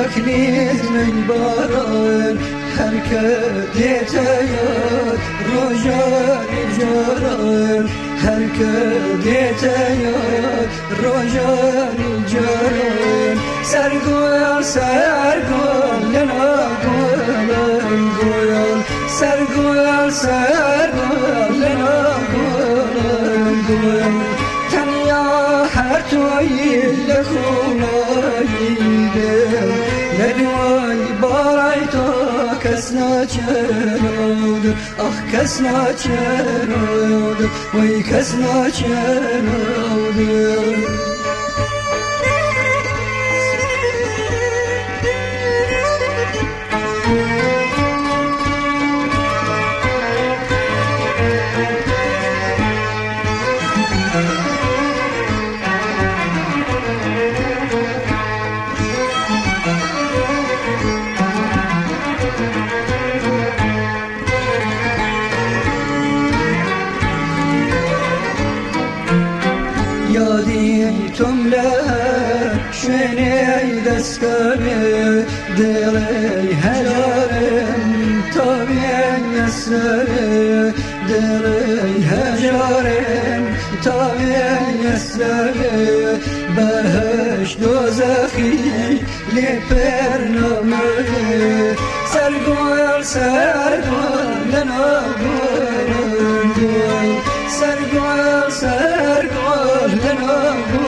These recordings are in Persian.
داخلیز من باران هر که دیتا یاد روژانی جاران هر که دیتا یاد روژانی جاران سرگویل سرگویل لنا گویل گویل سرگویل سرگویل لنا گویل گویل تنیا هر تویی لخونایی دل لدوی بارای تو کس ناچرد آخ کس ناچرد وی کس ناچرد یادی تم لها شنی دستکاری دلی هجارم تابی یسری دلی هجارم تابی یسری بهش دوزخی لیپر نامه سرگویل سرگویل لنا گویل سرگویل سرگویل لنا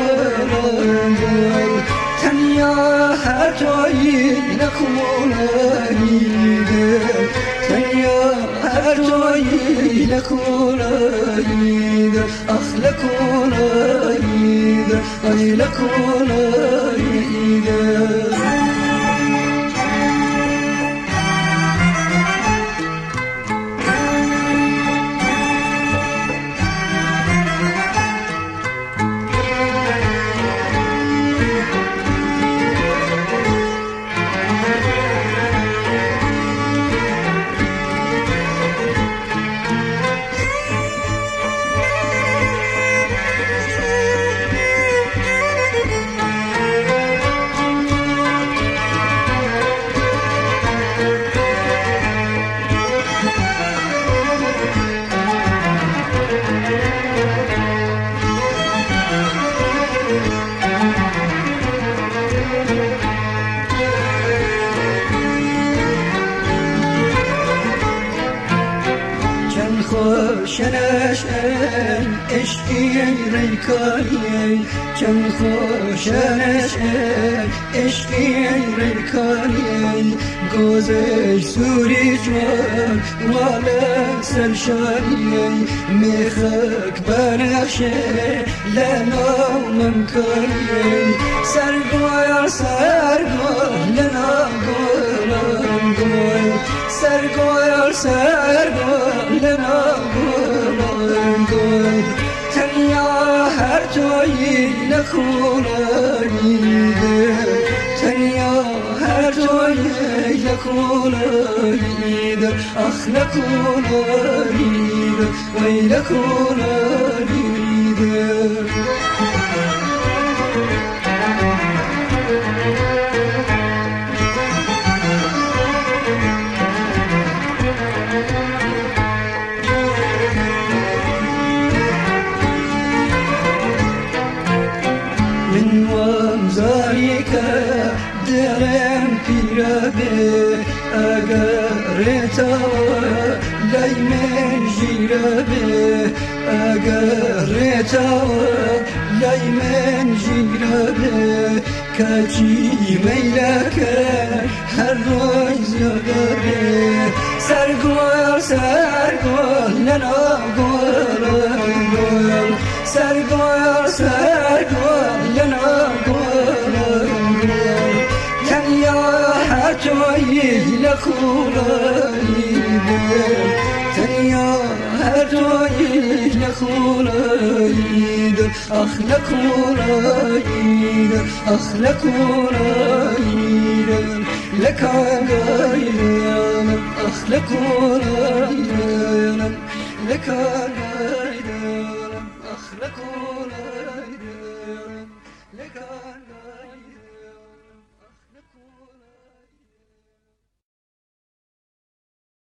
گویل تنیا هر تویی لکولایی دل تنیا هر تویی لکولایی دل آخ لکولایی دل آی لکولایی دل خوشنش عشقی ریکانی چند خوشنش عشقی ریکانی گوزش سوری جوان والک سرشانی میخک بنخشه لنا ممکانی سرگویل سرگویل لنا گویل گویل سرگویل سرگویل لنا گویل گویل تنیا هر تویی لکولایی دل تنیا هر تویی لکولایی دل آخ لکولایی دل وی لکولایی دل من وامزاريك درم پیرابه اگر توا لای من جیرابه اگر توا لای من جیرابه کچی میلکه هر روز یاداره سرگویل سرگویل لنا گویل سرگویل سرگویل لنا گویل تنیا هر تویی لکولایی دل تنیا هر تویی لکولایی دل آخ لکولایی دل آخ لکولایی دل لکولایی دل آخ لکولایی دل لکولایی دل آخ لکولایی دل لکولایی